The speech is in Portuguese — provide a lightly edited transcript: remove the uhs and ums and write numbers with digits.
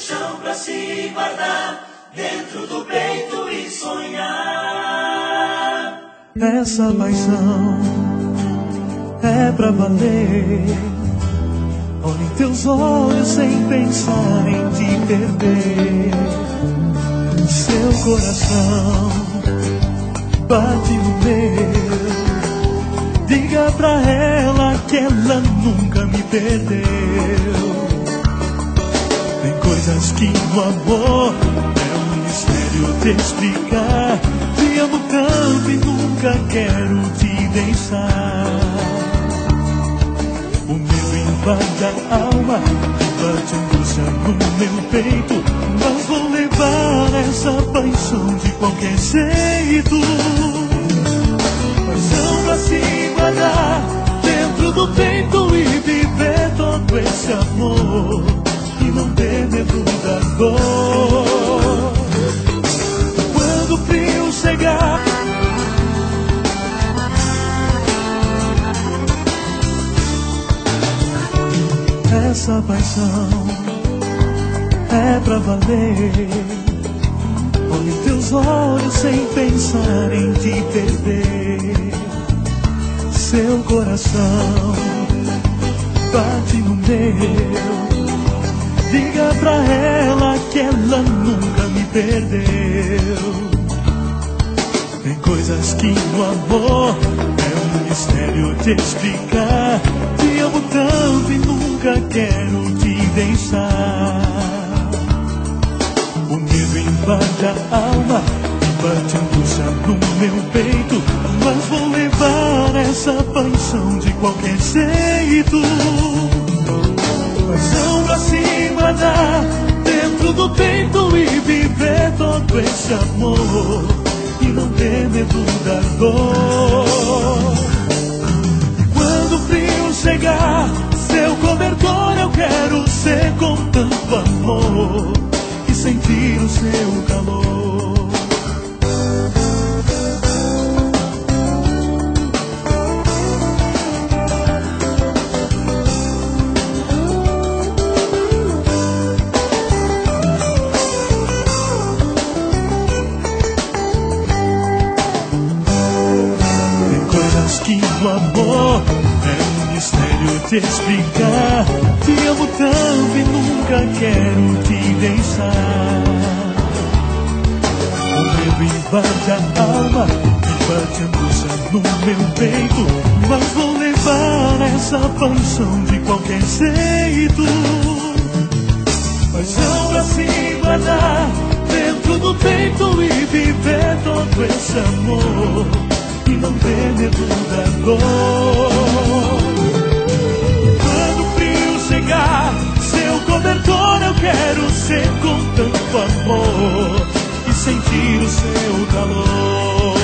colchão pra se guardar dentro do peito e sonhar. Essa paixão é pra valer. Olha em teus olhos sem pensar em te perder. Seu coração bate no meu. Diga pra ela que ela nunca me perdeu. Tem coisas que no amor é um mistério te explicar. Te amo tanto e nunca quero te deixar. O medo invade a alma, bate angústia no meu peito. Mas vou levar essa paixão de qualquer jeito. Paixão pra se guardar dentro do peito e viver todo esse amor. E não ter medo da dor. Quando o frio chegar, essa paixão é pra valer. Olha em teus olhos sem pensar em te perder. Seu coração bate no meu. Diga pra ela que ela nunca me perdeu. Tem coisas que no amor é um mistério te explicar. Te amo tanto e nunca quero te deixar. O medo invade a alma, bate angústia no meu peito. Mas vou levar essa paixão de qualquer jeito. Paixão pra se guardar dentro do peito e viver todo esse amor. E não ter medo da dor. Quando o frio chegar, seu cobertor eu quero ser com tanto amor. E sentir o seu calor. Que o amor é um mistério te explicar. Te amo tanto e nunca quero te deixar. O medo invade a alma e bate angústia no meu peito. Mas vou levar essa paixão de qualquer jeito. Paixão pra se guardar dentro do peito e viver todo esse amor. E não ter medo da dor. Quando o frio chegar, seu cobertor eu quero ser com tanto amor. E sentir o seu calor.